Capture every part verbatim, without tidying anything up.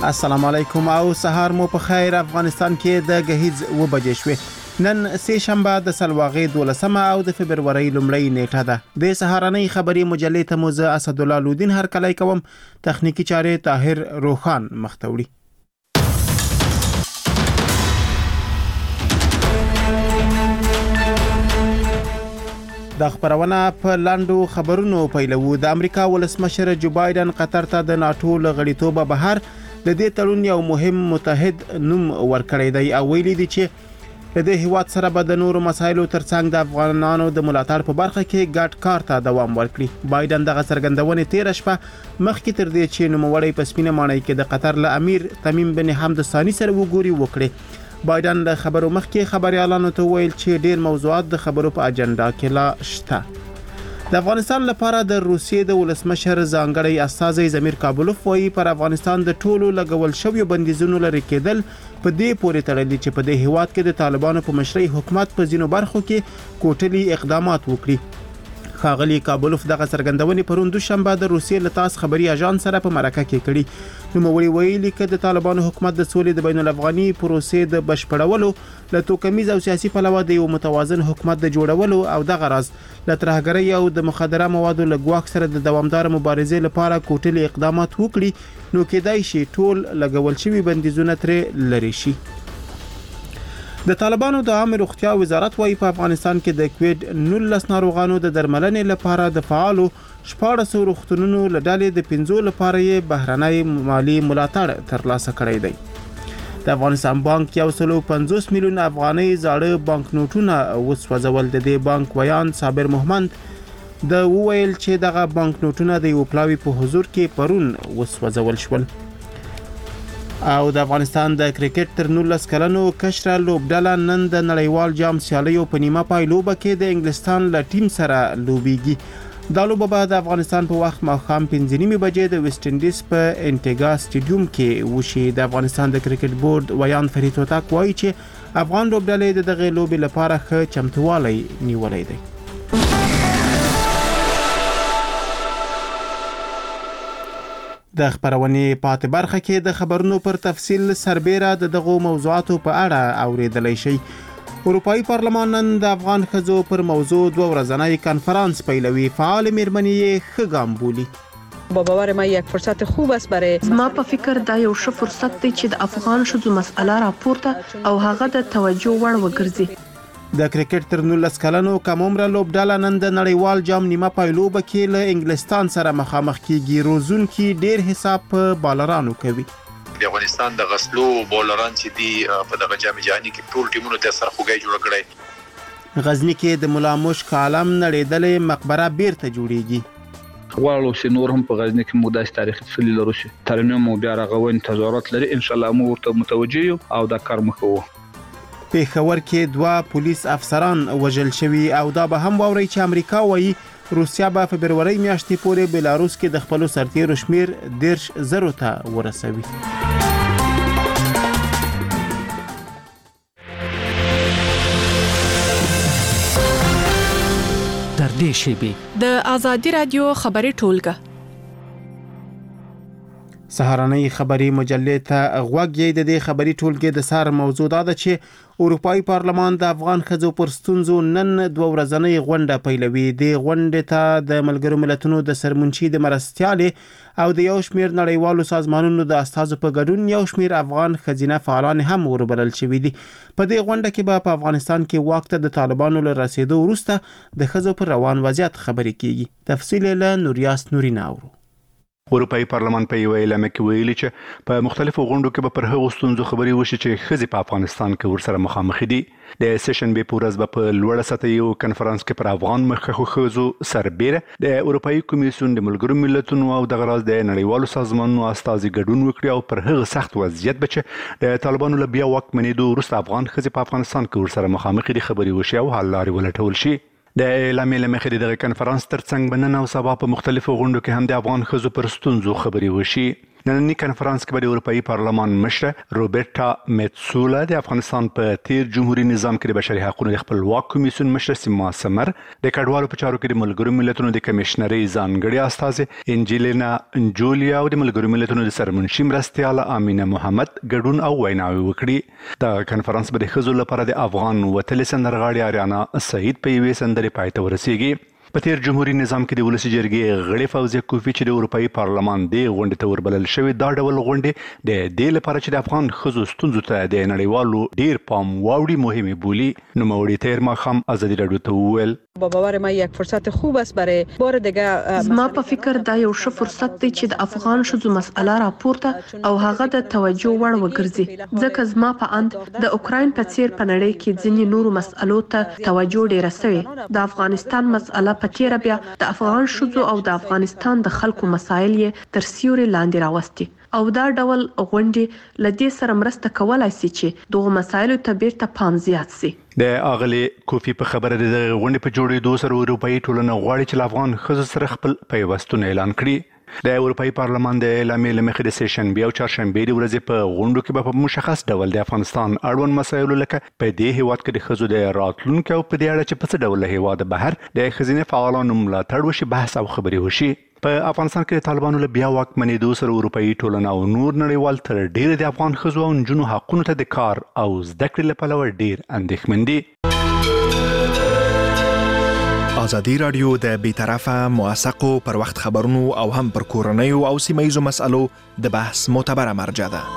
السلام علیکم او سهار مو په خیر. افغانستان کې د غهیز و بجې شوې. نن سه شنبه د سلواغې دولسمه او د فبرورۍ لومړۍ نیټه ده. د سهارنۍ خبري مجلې ته موزه اسدالله لودین هر کله کوم. تخنیکی چاره طاهر روخان مختوړي. د خبرونه په لاندو خبرونو پیلو. د امریکا ولسمشر جو بایدن قطر ته د ناتو لغړیتوب بهر د دې تړون یو مهم متحد نوم ورکړی دی او ویلي دی چې د دې هیواد سره به د نورو مسایلو ترڅنګ د افغانانو د ملاتړ په برخه کې ګډ کار ته دوام ورکړي. بایدن دغه څرګندونې تیر شپه مخکې تر دې چې نوموړی په سپینه ماڼۍ کې د قطر له امیر تمیم بن حمد ثانی سره وګوري وکړي. بایدن د خبرو مخکې خبريالانو ته ویل چې ډیر موضوعات د خبرو په اجنډا کې لا شته. د افغانستان لپاره د روسیې د ولسمشر ځانګړی استازی زمیر کابلوف وایي پر افغانستان د ټولو لګول شویو بندیزونو لري کېدل په دې پورې تړلي چې په دې هیواد کې د طالبانو په مشرۍ حکومت په ځینو برخو کې کوټلي اقدامات وکړي. خاغلی کابلوف دغه څرګندونې پرون دوشنبه د روسیې له تاس خبري اژانس سره په مرکه کې کړي. نوموړي ویلي چې د طالبانو حکومت د سولې د بین الافغاني پروسې د بشپړولو له توکمیز او سیاسي پلوه د یو متوازن حکومت د جوړولو او دغه راز له ترهګرۍ او د مخدره موادو له ګواښ سره د دوامدار مبارزې لپاره کوټلي اقدامات وکړي نو کېدای شي ټول لګول شوی بندیزونه ترې لري شي. د طالبانو د عامه روغتیا وزارت وايي په افغانستان کې د کووډ نولس ناروغانو د درملنې لپاره د فعالو شپاړس روغتونونو له ډلې د پنځو لپاره یې بهرنۍ مالی ملاتړ ترلاسه کړی دی. د افغانستان بانک یو سل پنځوس میلیون افغانۍ زاړه بانک نوټونه وسوځول. د دې بانک ویان صابر محمد د وویل چې دغه بانک نوټونه د یو پلاوی په حضور کې پرون وسوځول شول. او د افغانستان د کرکټ تر نولس کلنو کشره لوبډله نن د نړیوال جام سیالیو په نیمه پای لوبه کې د انګلستان له ټیم سره لوبيږي. دا لوبه به د افغانستان په وخت ماښام پنځه نیمې بجې د ویسټ انډیز په انټیګا سټیډیوم کې وشي. د افغانستان د کرکټ بورډ ویان فرید هوتک وایي چې افغان لوبډلې د دغه لوبې لپاره ښه چمتووالی نیولی دی. د خبرونې پاتې برخه کې د خبرونو پر تفصیل سربېره د دغو موضوعاتو په اړه اوریدلای شي. اروپایي پارلمان نن د افغان ښځو پر موضوع دوه ورځنی کنفرانس پیلوي. فعال میرمنې یې ښه ګام بولي. با باور ما یک فرصت خوب است برای ما په فکر دا یو ښه فرصت دی چې د افغان ښځو مسأله راپورته او هغه د توجه وړ وګرځي. د کرکټ تر نولس کلنو کم عمره لوبډله نن د نړیوال جام نیمه پایلوبه کې له انګلستان سره مخامخ کیږي. روزون کې ډیر حساب په بالرانو کوي. د افغانستان د غسلو بولران چې دی په دغه جام جهاني کې ټول ټیمونو ته سرخوږی جوړ کړی. غزنی کې د مولا مشک عالم نړیدلې مقبره بیرته جوړیږي. غواړو چې نور هم په غزنی کې مو داسې تاریخي تسلي لرو چې ترنم او بیا رغونې تظاهرات لري. ان شاء الله مو ورته متوجه یو او دا کار مخوو. پیښور کې دوه پولیس افسران وژل شوي او دا به هم واوري چې امریکا وایي روسیا به په فبرورۍ میاشتې پورې بلاروس کې د خپل سرتیرو شمیر دیرش زرو ته ورسوي. در دې شیبې د آزادي رادیو خبري ټولګه سهارنۍ خبري مجلې ته غوږ یې. د دې خبري ټولګې د سار موضوع دا ده چې اروپایي پارلمان د افغان ښځو پر ستونزو نن دوه ورځنۍ غونډه پیلوي. د غونډې ته د ملګرو ملتونو د سرمنشي د مرستیالې او د یو شمیر نړیوالو سازمانونو د استازو په ګډون یو شمیر افغان ښځینه فعالان هم وربلل شوي دي. په دې غونډه کې به په افغانستان کې واک ته د طالبانو له رسیدو وروسته د ښځو پر روان وضعیت خبرې کیږي. تفصیل له نوریاس نورینه اورو. اروپایي پارلمان په یو اعلامیه کې ویلي چې په مختلفو غونډو کې به پر هغو ستونزو خبرې وشي چې ښځې په افغانستان کې ورسره مخامخ دي. د سیشن به په ورځ به په لوړه سطحه یو کنفرانس کې پر افغان مخکښو ښځو سربېره د اروپایي کمیسیون د ملګرو ملتونو او دغه راز د نړیوالو سازمانونو استازي ګډون وکړي او پر هغه سخت وضعیت به چې د طالبانو له بیا واک منېدو وروسته افغان ښځې په افغانستان کې ورسره مخامخ دي خبرې وشي او حل لارې ولټول شي. د اعلامیې له مخې دغه کنفرانس ترڅنګ به نن او سبا په مختلفو غونډو کې هم د افغان ښځو پر ستونزو خبرې وشي. نننی کنفرانس کې به د اروپאי پارلمان مشره روبرټا میتسولا د افغانستان په تیر جمهوریت نظام کې د بشري حقوقو د خپلواک کمیسیون مشره سیما سمر د کډوالو په چارو کې د ملګرو ملتونو د کمشنري ځانګړي استاذ انجلینا انجولیا او د ملګرو ملتونو د سرمنشي مرستیاله امینه محمد ګډون او ویناوي وکړي. د کنفرانس په خزو لپاره د افغان وتل سندرغاړي اریانا سعید په یوې سندرې پای ته ورسیږي. په تیر جمهوریت نظام کې د ولسی جرګې غړي فوزیه کوفی چې د اروپאי پارلمان دی غونډې ته وربلل شوی دا ډول غونډې د دې لپاره چې د افغان خزو ستونزو ته د نړیوالو ډیر پام واوړي مهمه بولی. نو موري تیر ما خام ازادي رادیو ته وویل با باور ما یک فرصت خوب است برای بار دیگه. زما په فکر دا یو ښه فرصت دی چې د افغان شذو مسأله راپورته او هغه د توجه وړ وګرځي ځکه زما په اند د اوکراین په څیر په نړۍ کې ځینې نورو مسألو ته توجه ډیره شوې. د افغانستان مسأله په تیر بیا د افغان شذو او د افغانستان د خلکو مسایل یې تر سیوري لاندې راوستي او دا ډول غونډې لدې سره مرسته کولای شي چې دغه مسایلو ته بیرته پام زیات شي. د اغلی کوفی په خبره د غونډې په جوړېدو سره اروپאי ټولنه غواړي چې افغان خزو سره خپل پیوستون اعلان کړي. د اروپאי پارلمان د اعلامیې لمخې د سیشن بیا او چهارشنبه د ورځې په غونډو کې په مشخص ډول د افغانستان اړوند مسایلو لکه په دې هیواد کې د خزو د راتلونکو او په دې اړه چې په څه ډول هیواد بهر د خزینه فعالانو ملاتړ وشي بحث او خبري وشي. په افغانستان کې د طالبانو له بیا واکمنېدو سره اروپאי ټولنه او نور نړیوال تر ډیره د افغان خزو او نجونو حقونو ته د کار او زده کړې لپاره ډیر اندېښمن دي. ازادي رادیو د بیطرفه موثقو پر وخت خبرونو او هم پر کورنیو او سیمه‌ییزو مسألو د بحث معتبره مرجع ده.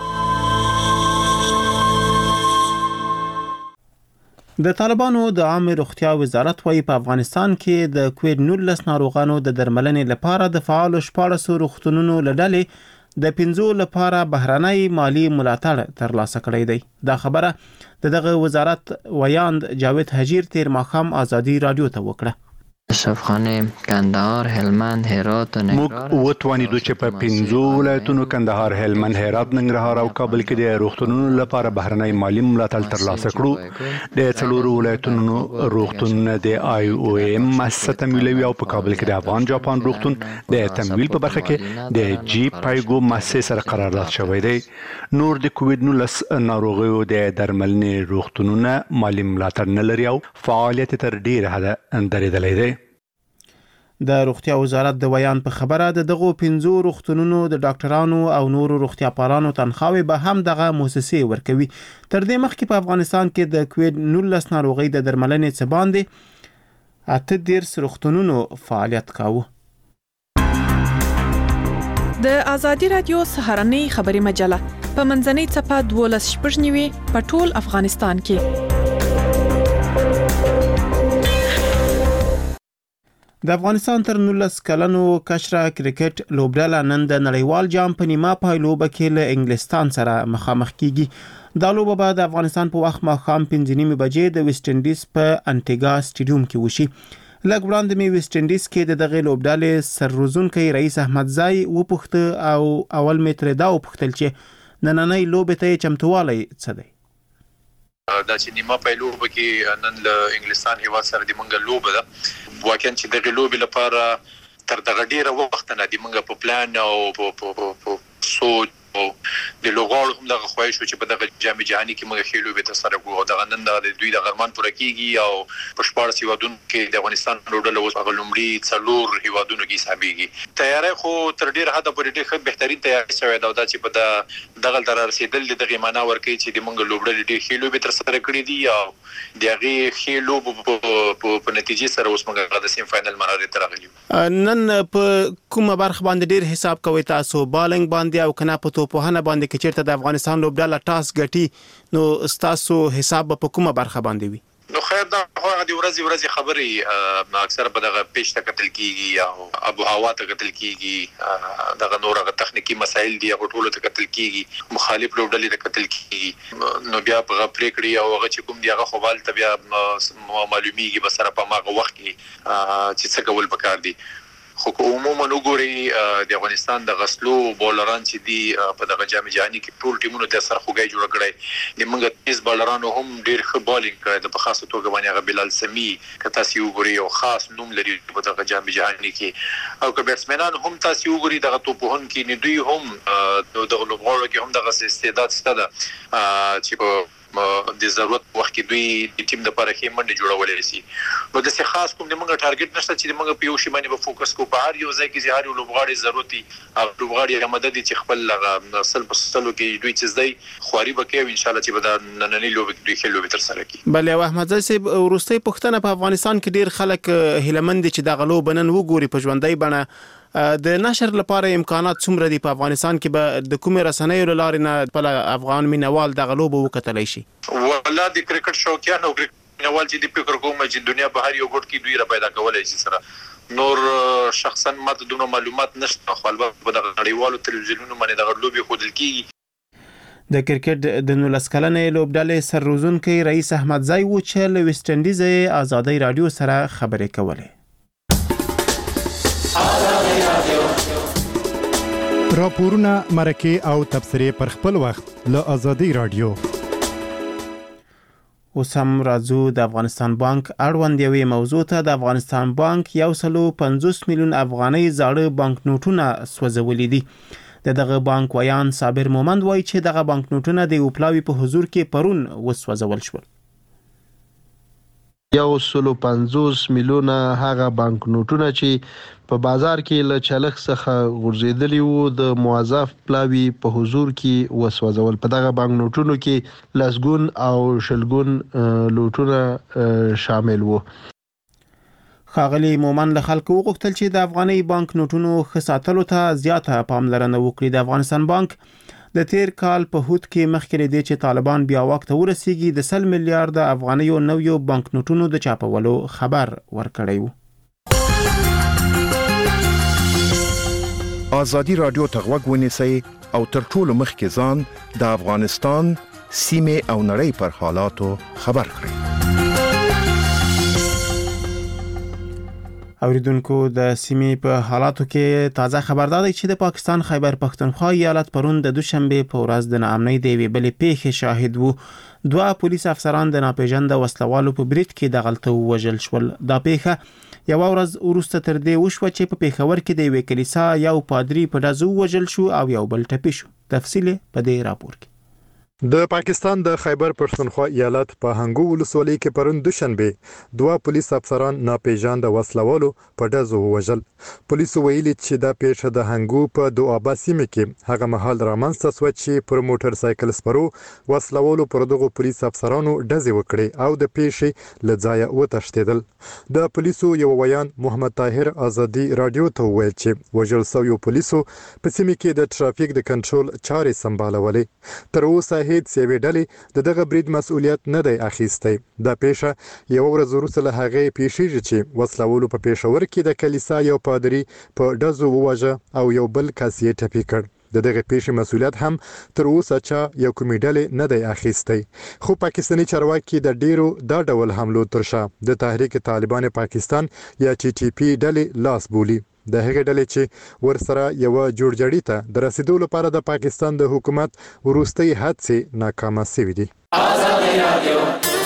د طالبانو د عامه روغتیا وزارت وايي په افغانستان کې د کووډ نولس ناروغانو د درملنې لپاره د فعال شپاړس روغتونونو لړلې د پنځو لپاره بهرنۍ مالی ملاتړ ترلاسه کړی دی. دا خبره د دغه وزارت ویاند جاوید حجیر تیر ماښام ازادي رادیو ته وکړه. اشرفخانه کندهار هلمند هرات و ننګرهار موږ وتوانیدو چې په پنځو ولایتونو کندهار هلمند هرات ننګرهار او کابل کې د روغتونونو لپاره بهرنۍ مالی ملاتړ ترلاسه کړو. د څلورو ولایتونو روغتونونه د آی او ایم مؤسسه تمویلوي او په کابل کې د افغان جاپان روغتون د تمویل په برخه کې د جی پایګو مؤسسه سره قرارداد شوی دی. نور د کووډ نولس ناروغیو د درملنې روغتونونه مالی ملاتړ نه لري او فعالیت تر ډیره حده درېدلی دی. د روغتیا وزارت د ویان په خبره د دغو پنځو روغتونونو د ډاکټرانو او نورو روغتیا پالانو تنخواوې به هم دغه مؤسسې ورکوي. تر دې مخکې په افغانستان کې د کووډ نولس ناروغۍ د درملنې څه باندې اته دېرش روغتونونو فعالیت کاوه. د ازادي رادیو سهارنۍ خبري مجله په منځنۍ صفحه دولس شپږ نیوي په ټول افغانستان کې. د افغانستان تر نولس کلنو کشره کرکټ لوبډله نن د نړیوال جام په نیمه پایلوبه کې له انګلستان سره مخامخ کیږي. دا لوبه به د افغانستان په وخت ماښام پنځه نیمې بجې د ویسټ انډیز په انټیګا سټیډیوم کې وشي. لږ وړاندې مې ویسټ انډیز کې د دغه لوبډلې سرروزونکی رئیس احمدزای وپوښته او اول مې ترې دا وپوښتل چې نننۍ لوبې ته چمتووالی څه دی. دا چې نیمه پایلوبه کې نن له انګلستان هیواد سره د منګه لوبه ده واقعا چې دغه لوبې لپاره تر دغه ډیره وخت نه د منګه په پلان او په سوچ او د لوغړ هم دغه خوښ شو چې په دغه جام جهاني کې موږ خېلو به تاسو سره کوو. دغه نن د دوی د غرمان پوره کیږي او په شپږ هیوادونو کې د افغانستان لوډل اوس هغه لومړی څلور هیوادونو کې حسابيږي. تیاری خو تر ډیر حد پورې ډیر ښه بهترین تیاری شوی دا چې په دغه تر رسیدل دغه معنا ورکړي چې د موږ لوډل ډیر خېلو به تر سره کړی دي او دغه خېلو په نتیجې سره اوس موږ د سیم فائنل مرحله ته راغلي. نن په کومه برخه باندې ډیر حساب کوي تاسو بالنګ باندې او کنه په توپوهنه باندې کې چیرته د افغانستان لوبډله ټاس ګټي نو تاسو حساب په کومه برخه باندې وي؟ نو خیر دا خو د ورځې ورځې خبرې اکثر په دغه پیش ته قتل کیږي او ابو هوا ته قتل کیږي دغه نور غو تخنیکی مسایل دي او ټولو ته قتل کیږي مخالف لوبډلې ته قتل کیږي. نو بیا په پریکړې او هغه چې کوم دی هغه خوبال ته بیا معلومیږي بسره په ماغه وخت کې چې څه کول پکار دي. خو عموما وګوري د افغانستان د غسلو بولران چې دی په دغه جام جهاني کې ټول ټیمونو د سره خوګي جوړ کړي د موږ تیز بولرانو هم ډیر ښه بالینګ کړی د په خاصه توګه باندې بلال سمي کته سی وګوري او خاص نوم لري په دغه جام جهاني کې او که بیټسمنان هم تاسو وګوري دغه توپون کې نه دوی هم د لوبغاړو کې هم دغه استعداد ستده چې په د ضرورت وخت کې دوی د ټیم د لپاره کې منډه جوړولای شي نو د څه خاص کوم د موږ ټارګټ نشته چې موږ په یو شی باندې به فوکس کوو په هر یو ځای کې چې هر یو لوبغاړي ضرورتي او لوبغاړي هغه مدد چې خپل لغه سل په سلو کې دوی چې زی خواري وکړي ان شاء الله چې به د نننۍ لوب دوی خل لوب تر سره کوي بل او احمد زي سي ورستي پښتنه په افغانستان کې ډیر خلک هیلمند چې د غلو بنن وګوري په ژوندۍ بڼه د نشر لپاره امکانات څومره دي په افغانستان کې به د کومې رسنیو لارې نه په افغان مینوال د غلو به وکتلای شي والله د کرکټ شوقیان او کرکټ مینوال چې د فکر کوم چې دنیا په هر یو ګډ کې دوی را پیدا کولای شي سره نور شخصا ماته دونه معلومات نشته خو البته په دغه نړیوالو تلویزیونونو باندې دغه لوبي خودل کیږي د کرکټ د نولس کلنې لوبډلې سرروزونکي رئیس احمد زای و چې له ویسټ انډیز آزادۍ رادیو سره خبرې کولې راپورونه مرکه او تبصرې پر خپل وخت له آزادۍ رادیو. اوس هم راځو د افغانستان بانک اړوند یوې موضوع ته. د افغانستان بانک یو سلو پنځوس میلیون افغانۍ زاړه بانک نوټونه سوځولي دي. د دغه بانک ویان صابر مومند وایي چې دغه بانک نوټونه د اوپلاوي په حضور کې پرون وسوځول شول. یو سلو پنځوس میلیونه هغه بانک نوټونه چې په بازار کې له چلخ څخه غورځېدلي وو د موظف پلاوي په حضور کې وسوځول. په دغه بانک نوټونو کې لسګون او شلګون لوټونه شامل وو. ښاغلي مومن له خلکو وغوښتل چې د افغاني بانک نوټونو ښه ساتلو ته زیاته پاملرنه وکړي. د افغانستان بانک د تیر کال په هوت کې مخکې لري چې طالبان بیا وخت ورسیږي د سل میلیارډ افغانیو نویو بانک نوټونو د چاپولو خبر ورکړی و. آزادی رادیو ته غوږ ونیسئ او تر ټولو مخکې ځان د افغانستان سیمې او نړۍ پر حالاتو خبر کړئ. اوریدونکو د سیمې په حالاتو کې تازه خبردار دی چې د پاکستان خیبر پختونخوا ایالت پرون د دوشنبه په ورځ د ناامنۍ د یوې بلې پیښې شاهد وو. دوه پولیس افسران د ناپېژانده وسلوالو په برید کې د غلطه ووژل شول. دا پیښه یو ورځ وروسته تر دې وشوه چې په پیښور کې د یوې کلیسا یو پادری په ډزو ووژل شو او یو بل ټپي شو. تفصیل په دې راپور کې. د پاکستان د خیبر پښتونخوا ایالت په هنګو ولسوالۍ کې پرون دوشنبه دوه پولیس افسران ناپېژانده وسلوالو په ډزو ووژل. پولیسو ویلي چې دا پیښه د هنګو په دوابا سیمه کې هغه مهال رامنځته شوه چې پر موټر سایکل سپرو وسلوالو پر دغه پولیس افسرانو ډزې وکړې او د پیښې له ځایه وتښتېدل. د پولیسو یو ویان محمد طاهر آزادي رادیو ته وویل چې وژل شویو پولیسو په سیمه کې د ټرافیک د کنټرول چارې سمبالولې. تر اوسه هیڅ یوې ډلې د دغه برید مسؤلیت نه دی اخیستی. دا پیښه یو ورځ وروسته له هغې پیښیږي چې وسلوالو په پیښور کې د کلیسا یو پادری په ډزو وواژه او یو بل کس یې ټپي کړ. د دغه پیښې مسؤلیت هم تر اوسه چا یو کومې ډلې نه دی اخیستی. خو پاکستاني چارواکي د ډیرو دا ډول حملو تر شا د تحریک طالبان پاکستان یا ټي ټي پی ډلې لاس بولي. د هغې ډلې چې ورسره یو جوړجاړي ته د رسیدو لپاره د پاکستان د حکومت وروستۍ هڅې ناکامه شوې دي. آزادۍ رادیو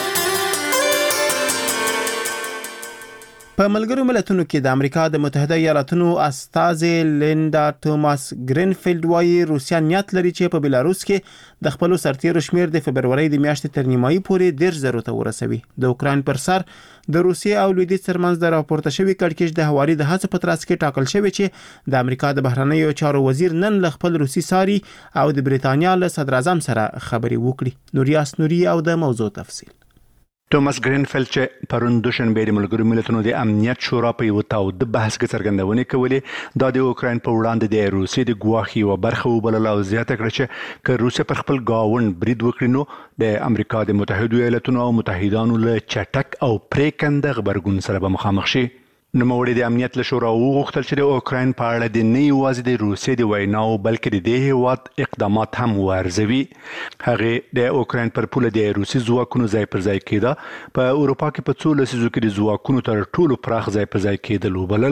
په ملګرو ملتونو کې د امریکا د متحده ایالاتونو استازي لیندا توماس گرینفیلد وایي روسیا نیت لري چې په بلاروس کې د خپل سرتیرو شمیر د فبرवरी د میاشتې تر نیمایي پورې ډیر زرو ته ورسوي. د اوکراین پر سر د روسیې او لویدیځ ترمنځ د راپورته شوی کړکېچ د هواري د هڅو په ترڅ کې ټاکل شوی چې د امریکا د بهرنیو چارو وزیر نن له خپل روسي ساري او د بریتانیا له صدر اعظم سره خبرې وکړي. نوریاس نوري او د موضوع تفصیل. توماس گرینفیلد چې پرون دوشنبه د ملګرو ملتونو د امنیت شورا په یو تاوده بحث کې څرګندونه کولې دا د اوکراین په وړاندې د روسیې د ګواښي او برخه وبلل او زیاته کړه چې که روسیا پر خپل گاوند برید وکړي نو د امریکا د متحده ایالاتونو او متحدانو له چټک او پریکنده غبرګون سره به مخامخ شي. نوموړي د امنیت له شورا وغوښتل چې د اوکراین په اړه د نه یوازې د روسیې د ویناو بلکې د دې هیواد اقدامات هم وارزوي. هغه د اوکراین پر پوله د روسي ځواکونو ځای پر ځای کېده په اروپا کې په څو لسیزو کې د ځواکونو تر ټولو پراخ ځای پر ځای کېدل وبلل.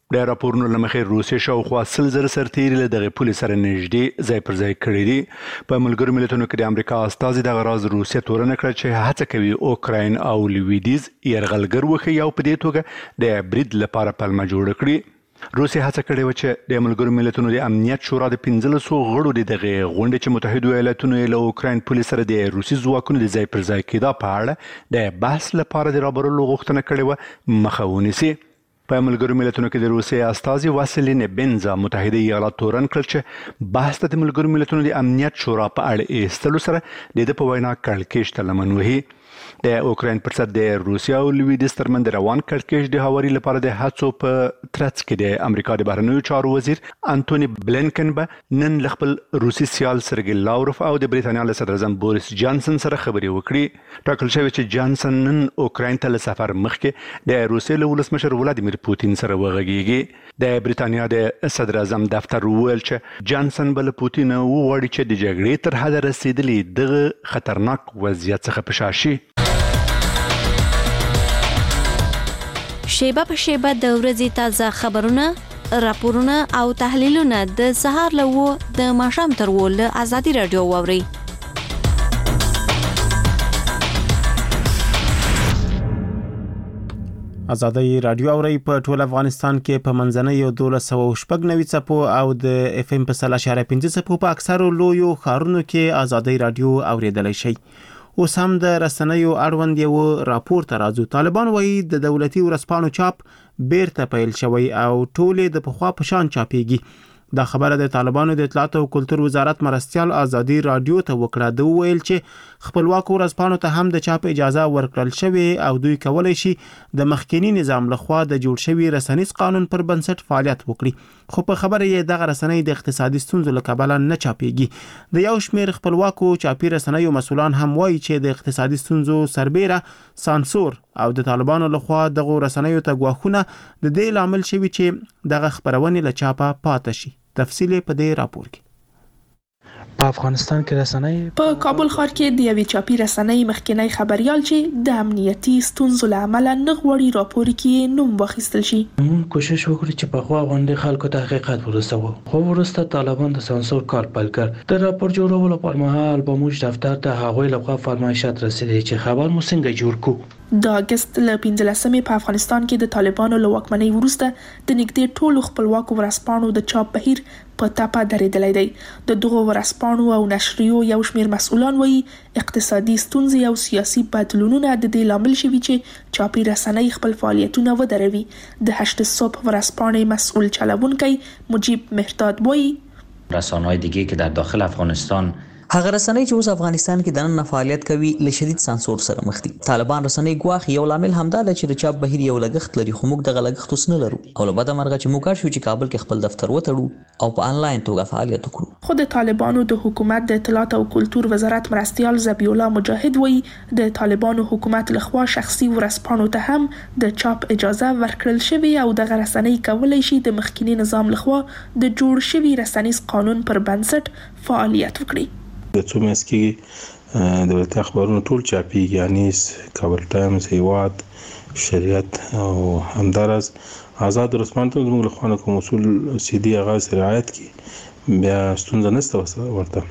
د راپورونو لمخې روسیې شاوخوا سل زره سرتیري له دغه پولې سره نږدې ځای پر ځای کړي دي. په ملګرو ملتونو کې د امریکا استازي دغه راز روسیې تورنه کړه چې هڅه کوي اوکراین او لویدیز یرغلګر وښیي او په دې توګه د برید لپاره پلمه جوړه کړي. روسیې هڅه کړې وه چې د ملګرو ملتونو د امنیت شورا د پنځلسو غړو د دغې غونډې چې متحدو ایالاتونو له اوکراین پولې سره د روسي ځواکونو د ځای پر ځای کېدا په اړه د بحث لپاره د رابرلو غوښتنه کړې وه مخه ونیسي. په ملګرو ملتونو کې د روسیې استازي واسیلی نیبنزا متحده ایالات تورن کړل چې بحث ته د ملګرو ملتونو د امنیت شورا په اړه ایستلو سره د ده په وینا کړکېچ ته لمن وهي. د اوکراین پر ضد د روسیا او لویدیځ ترمنځ د روان کړکېچ د هواري لپاره د هڅو په ترڅ کې د امریکا د بهرنیو چارو وزیر انټونی بلینکن به نن له خپل روسي سیال سرګی لاوروف او د بریتانیا له صدر اعظم بوریس جانسن سره خبرې وکړي. ټاکل شوی چې جانسن نن اوکراین ته له سفر مخکې د روسیې له ولسمشر ولادیمیر پوتین سره وغږیږي. د بریتانیا د صدر اعظم دفتر وویل چې جانسن به له پوتین وغواړي چې د جګړې تر حده رسیدلي دغه خطرناک وضعیت څخه په شا شي. شیبه په شیبه د ورځې تازه خبرونه، راپورونه او تحلیلونه د سهار له و د ماښام تر و له ازادي رادیو واوري. ازادي رادیو اوري په ټول افغانستان کې په منځنۍ دولس سوه شپږ نوي څپو او د اف ام په سل اشاریه پنځه څپو په اکثرو لویو ښارونو کې ازادي رادیو اوریدلای شي. اوس هم د رسنیو اړوند یو راپور ته راځو. طالبان وایي د دولتي ورځپاڼو چاپ بیرته پیل شوی او ټولې د پخوا په شان چاپیږي. دا خبره د طالبانو د اطلاعات او کلتور وزارت مرستیال ازادي رادیو ته وکړه. دوی ویل چې خپلواک ورځپاڼو ته هم د چاپ اجازه ورکړل شوې او دوی کولای شي د مخکینی نظام لخوا د جوړ شوی رسنیز قانون پر بنسټ فعالیت وکړي. خو په خبره یې دغه رسنۍ د اقتصادي ستونزو له کبله نه چاپیږي. د یو شمېر خپلواکو چاپی رسنیو مسؤلان هم وایي چې د اقتصادي ستونزو سربیره سانسور او د طالبانو لخوا دغه رسنیو ته غواخونه د دې لامل شوی چې دغه خبرونه له چاپه پاتې شي. تفصیل په دې راپور کې. په افغانستان کې رسنۍ په کابل ښار کې د یوې چاپی رسنۍ مخکنی خبريال چې د امنیتي ستونزو له امله نه غوړي راپور کې نوم واخیستل شي. موږ کوشش وکړو چې په خوا غونډې خلکو ته حقیقت ورسوو. خو وروسته طالبان د سانسور کار پیل کړ. د راپور جوړولو پر مهال به موږ دفتر ته هغوی لخوا فرمایشات رسیدي چې خبر مو څنګه جوړ کړو. د اگست له پنځلسمې په افغانستان کې د طالبانو له واکمنۍ وروسته د نږدې ټولو خپلواکو ورځپاڼو د چاپ بهیر په ټاپه درېدلی دی. د دغو ورځپاڼو او نشریو یو شمېر مسؤلان وایي اقتصادي ستونزې او سیاسي بدلونونه د دې لامل شوي چې چاپي رسنۍ خپل فعالیتونه ودروي. د هشت صبح ورځپاڼې مسؤل چلوونکی مجیب مهرداد وایي رسانه‌های دیگه که در داخل افغانستان هغه رسنۍ چې اوس افغانستان کې دننه فعالیت کوي له شدید سانسور سره مخ دي. طالبان رسنۍ ګواخ یو لامل همدا دی چې د چاپ بهیر یو لګښت لري، خو موږ دغه لګښت اوس نه لرو او له بده مرغه چې موږ کار شو چې کابل کې خپل دفتر وتړو او په انلاین توګه فعالیت وکړو. خو د طالبانو د حکومت د اطلاعات او کلتور وزارت مرستیال ذبیح الله مجاهد وایي د طالبانو حکومت لخوا شخصي ورځپاڼو ته هم د چاپ اجازه ورکړل شوې او دغه رسنۍ کولای شي د مخکینی نظام لخوا د جوړ شوي رسنیز قانون پر بنسټ فعالیت وکړي. د څو میاشتې کې دولتي اخبارونه ټول چاپیږي، یعنی کابل ټایمز، هیواد، شریعت او همدارس آزاد ورځپاڼه ته زموږ له خوا کوم اصول سیدي هغه رعایت کړي بیا ستونزه نشته ورته.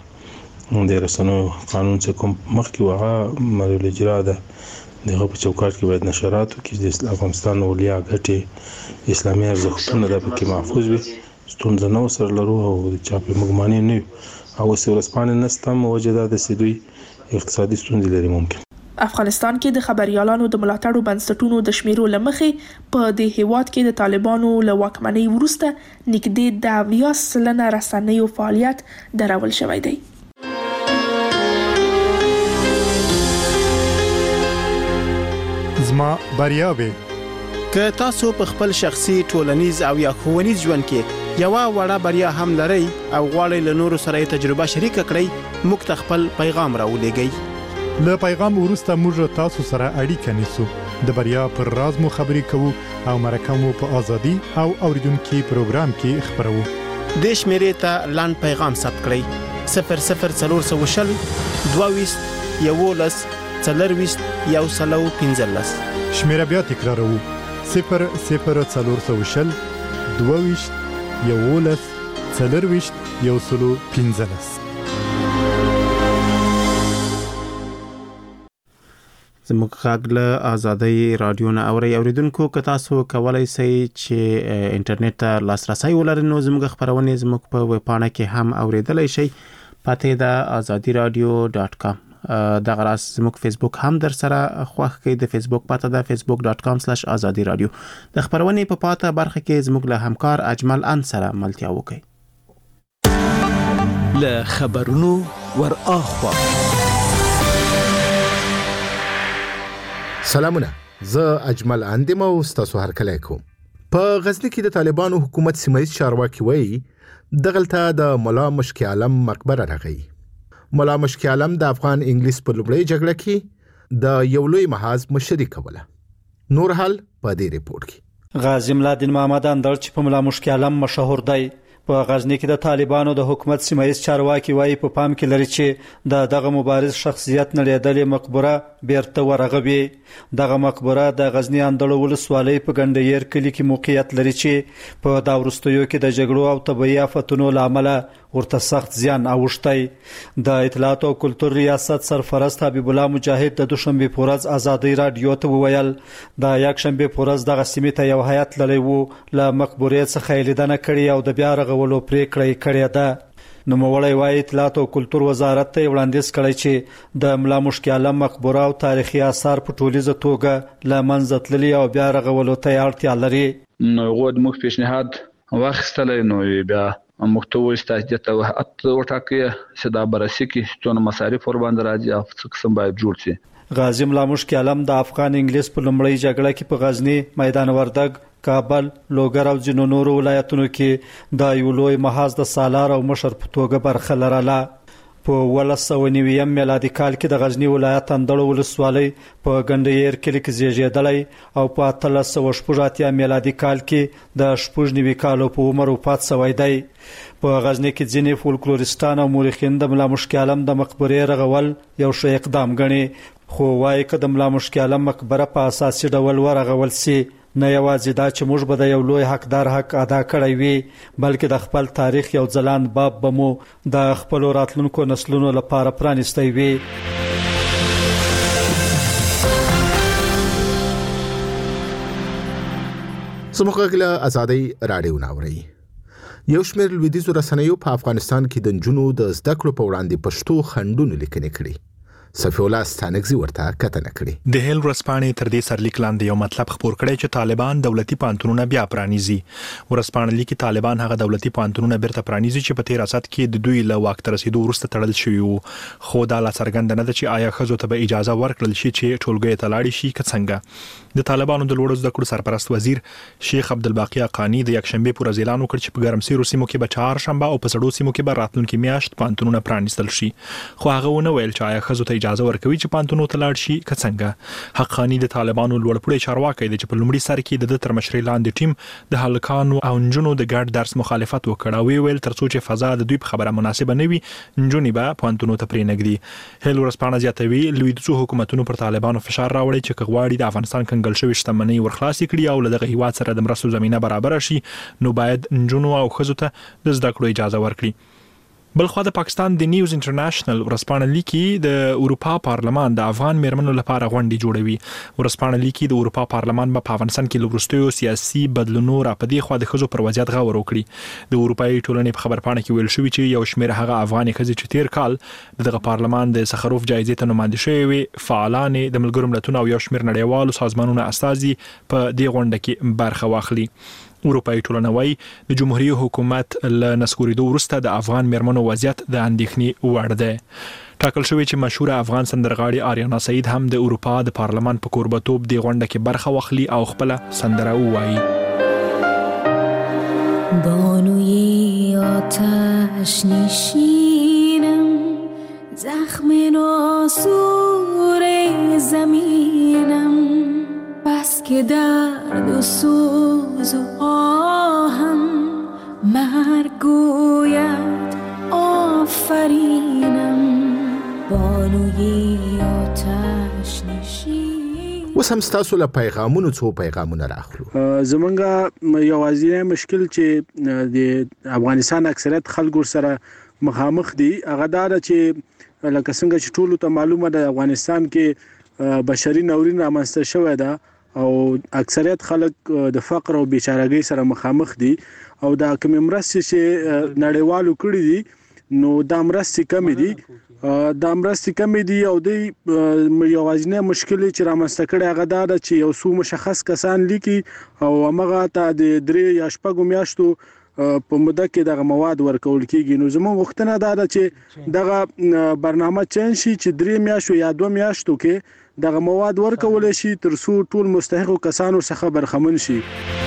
د رسنیو قانون چې کوم مخکې وغه مریل اجرا ده دغه په چوکاټ کې باید نشراتو کې د افغانستان اولیا ګټې اسلامي ارزښتونه د پکې محفوظ وي. ستونزه نو سره لرو او چاپی مګمانې نه او ورځپاڼې نستم وجدا د سیدوی اقتصادي ستونزې لري. ممکن افغانستان کې د خبريالانو د ملاتړو بنسټونو د شمیرو لمخې په دې هیواد کې د طالبانو له واکمنۍ وروسته نږدې د اویا سلنه رسنیو فعالیت درول شوی دی. زما بریاوي که تاسو په خپل شخصي ټولنیز او یا ښوونیز ژوند کې یو وړه بریا هم لرئ او غواړئ له نورو سره تجربه شریک کړئ، موږ ته خپل پیغام راولېږئ. له پیغام وروسته موږ تاسو سره اړیکه نیسو، د بریا پر راز مو خبرې کوو او مرکه مو په ازادي او اوریدونکو پروګرام کې خبرو. د شمیرې ته لاند پیغام ثبت کړئ صفر صفر څلور سوه شل دوه ویشت یولس څلور ویشت یو سلو پنځلس. شمیره بیا تکراروو صفر صفر څلور سوه شل دوه ویشت یوولس څلرویشت یو سلو پنځلس. زموږ غږ له آزادۍ رادیو نه اوري اوریدونکو که تاسو کولای شئ چې انټرنیټ ته لاسرسی ولرئ نو زموږ خبرونه زموږ په ویب پاڼه کې هم اوریدلای شئ. پته ده آزادی رادیو ډاٹ کام. دغه راس زموږ فیسبوک هم در سره خوښ کړئ. د فیسبوک پته ده facebook dot com slash azadi radio. د خبرونه په پاته برخه کې زموږ له همکار اجمل ان سره ملتیا وکړئ. له خبرونو ور اخوا. سلامونه، زه اجمل اندم او تاسو هر کله کوم. په غزنی کې د طالبانو حکومت سیمایي چارواکي وایي دغلته د مولا مشکي عالم مقبره راغی. مولا مشکي عالم د افغان انګلیس په لومړۍ جګړه کې د یو لوی محاذ مشري کوله. نور حال په دې ریپورت کې. غازی ملادین محمد اندړ چې په مولا مشکي عالم مشهور دی په غزنی کې د طالبانو د حکومت سیمایي چارواکي وایي په پام کې لري چې د دغه مبارز شخصیت نړیدلې مقبره بیرته ورغوي. دغه مقبره د غزنی اندړ ولسوالۍ په ګندیر کلی کې موقعیت لري چې په دا وروستیو کې د جګړو او طبيعي آفتونو لامل ورته سخت زیان اوښتی. د اطلاعات او کلتور ریاست سرپرست حبیب الله مجاهد د دوشنبه پورز آزادۍ رادیو ته وویل د یک شنبه پورز دغه سیمه ته یو هیئت للی وو له مقبرې څخه لیدنه کړې او د بیا رغولو پریکړه کړې ده. نو موړی وايي اطلاعات او کلتور وزارت ته وړاندیز کړی چې د مولا مشکي عالم مقبره او تاریخي آثار په ټولیزه توګه له منځه تللي او بیا رغولو ته اړتیا لري. نو غوډ مخ پیشنهاد واخیستلی نو بیا محتوی استاجیت او حت وټاکي چې دا برسي کې څونه مصارف ور باندې راځي او څه قسم باید جوړ شي. غازی مولا مشکي عالم د افغان انګلیس په لومړۍ جګړه کې په غزنی، میدان وردګ، کابل، لوګر او ځینو نورو ولایتونو کې د یو لوی محاذ د سالار او مشر په توګه برخه لرله. په ولس سوه نویم میلادي کال کې د غزنی ولایت اندړ ولسوالۍ په ګندیر کلی کې زیږیدلی او په اتلس سوه شپږ اتیا میلادي کال کې د شپږ نوي کالو په عمر وفات شوی دی. په غزنی کې ځینې فولکلوریستان او مورخین د مولا مشکي عالم د مقبرې رغول یو ښه اقدام ګڼي، خو وایي که د مولا مشکي عالم مقبره په اساسي ډول ورغول سي نه یوازې دا چې موږ به د یو لوی حقدار حق ادا کړی وي بلکې د خپل تاریخ یو ځلان باب به مو د خپل راتلونکو نسلونو لپاره پرانیستی وي. زموږ غږ له آزادۍ رادیو نه اورئ. یو شمېر لویدیځو رسنیو په افغانستان کې د نجونو د زده کړو په وړاندې پښتو خنډونه لیکنې کړي. صفی الله ستانکزی ورته کتنه کړي. د هیل ورسپانې تر دې سرلیک لاندې یو مطلب خبر کړی چې طالبان دولتي پانتونونه بیا پرانیزي. ورسپانې لیکي طالبان هغه دولتي پانتونونه بیرته پرانیزي چې په تیر اساس کې د دوی له واک تر رسیدو وروسته تړل شوی وو. خو دا لا څرګنده نه ده چې آیا ښځو ته به اجازه ورکړل شي چې ټولګي ته لاړې شي که څنګه. د طالبانو د لوړو زده کړو سرپرست وزیر شیخ عبدالباقی حقانی د یکشنبه پر اعلان وکړ چې په ګرمسیرو سیمو کې به چهارشنبه او په سړو سیمو کې به راتلونکي میاشت پانتونونه پرانیستل شي. خو هغه ونه ویل چې آیا ښځو ته اجازه ورکوي چې پانتونو ته لاړ شي که څنګه. حقانی د طالبانو لوړپوړی چارواکی دی چې په لومړي سر کې د تر مشرۍ لاندې ټیم د هلکانو او نجونو د ګډ درس مخالفت وکړ او ویل تر څو چې فضا د دوی په خبره مناسبه نه وي نجونې به پانتونو ته پرېنږدي. هیل ورسپانه زیاتوي لویدیځو حکومتونو پر طالبانو فشار راوړي چې که غواړي د افغانستان کنګل شوې شتمنۍ ورخلاصې کړي او له دغه هیواد سره د مرستو زمینه برابره شي نو باید نجونو او ښځو ته د زده کړو اجازه ورکړي. بلخوا د پاکستان د نیوز انټرنیشنل ورسپانه لیکي د اروپا پارلمان د افغان میرمنو لپاره غونډې جوړوي. ورسپانه لیکي د اروپا پارلمان په افغانستان کې لوبرستیو سیاسي بدلونونو را پدې خو د ښځو پر وضعیت غور وکړي. د اروپאי ټولنې په خبرپاڼه کې ویل شوی چې یو شمېر هغه افغاني ښځې چې تیر کال دغه پارلمان د سخروف جایزې ته نوماندې شوی وي فعالان د ملګرو ملتونو او یو شمېر نړیوالو سازمانونو استازي په دې غونډه کې برخه واخلي. اروپאי ټولنه وايي د جمهوریت حکومت له نسکوریدو وروسته د افغان میرمنو وضعیت د اندېښنې وړ دی. ټاکل شوی چې مشهوره افغان سندرغاړي آریانا سعید هم د اروپا د پارلمان په کوربتوب د غونډه کې برخه واخلي او خپل سندره ووایي. بانوی آتش نشینم زخم ناسور زمینم بس که درد و سوز و آهم مرگ گوید آفرینم بانوی آتش نشین. اوس هم تاسو له پیغامونو څو پیغامونه راخلو. زمونږ یوازینی مشکل چې د افغانستان اکثریت خلکو سره مخامخ دي هغه دا چې لکه څنګه چې ټولو ته معلومه ده افغانستان کې بشري ناورین رامنځته شوی ده او اکثریت خلک د فقر او بیچارهګۍ سره مخامخ دي او دا کوم مرستې چې نړیوالو کړي دي نو دا مرستې کمې دي دا مرستې کمې دي او د یوازینی مشکل چې رامنځته کړی هغه دا ده چې یو څو مشخص کسان لیکي او همغه ته د درې یا شپږو میاشتو په موده کې دغه مواد ورکول کیږي. نو زموږ غوښتنه دا ده چې دغه برنامه چین شي چې درې میاشتو یا دوه میاشتو کې دغه مواد ورکول شي تر څو ټول مستحقو کسانو څخه برخمن شي.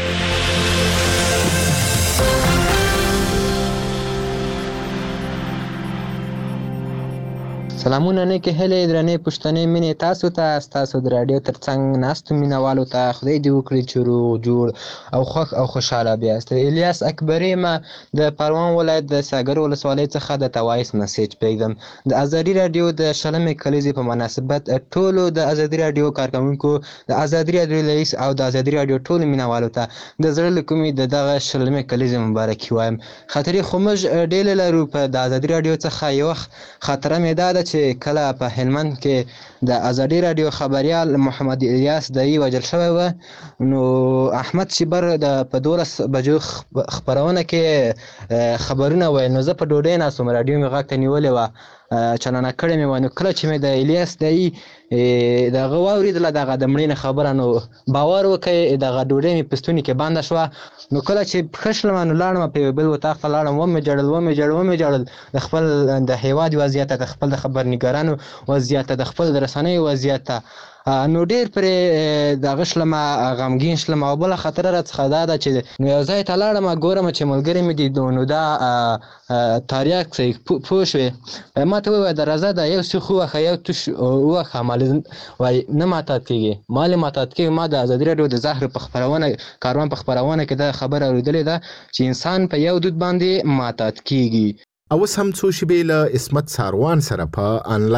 سلامونه نه کې هلې درنې پښتنې مینې تاسو ته تاسو د رادیو ترڅنګ ناستو مینوالو ته خدای دې وکړي چې روغ جوړ او خوښ او خوشاله بیاست. الیاس اکبري ما د پروان ولایت د ساګر ولسوالۍ څخه د توایس میسج پیغام د ازادي رادیو د شلمې کلیزې په مناسبت ټولو د ازادي رادیو کارکونکو د ازادي رادیو رئیس او د ازادي رادیو ټولو مینوالو ته د زړه له کومې د دغه شلمې کلیزې مبارکي وایم. خاطرې خو موږ ډېر لرو په د ازادي رادیو څخه یو خاطره مې دا ده چې کله په هلمند کې د ازادي رادیو خبريال محمد الیاس دای وجل شوی و نو احمد شیبر د په دولس بجو خبرونه کې خبرونه ویل نو زه په ډوډۍ ناسوم رادیو مې غږ ته نیولې وه چلنه کړې مې و نو کله چې مې د الیاس دای دغه واورېدله دغه د مړینې خبره نو باور وکړئ دغه ډوډۍ مې په ستوني کې بنده شوه نو کله چې پښه شلم نو لاړم په یو بل اتاق ته لاړم ومې ژړل ومې ژړل ومې ژړل د خپل د هیواد وضعیت د خپل د خبرنګارانو وضعیت د خپل د رسنیو وضعیت نو ډېر پرې دغه شلمه غمګین شلمه او بله خطره راڅخه دا ده چې نو یو ځای ته لاړم ګورم چې ملګري مې دي نو دا تاریاک صحیح پوه شوې ما ته وویل د راځه دا یو سیخ ووښه یو توش ووښه مالې وایي نه ماتات کېږي مالې ماتات کېږي ما د ازادي راډیو د زهر په خپرونه کاروان په خپرونه کې دا خبره اورېدلې ده چې انسان په یو دود باندې ماتات کېږي. اوس هم څو شیبې له عصمت ساروان سره په انلاین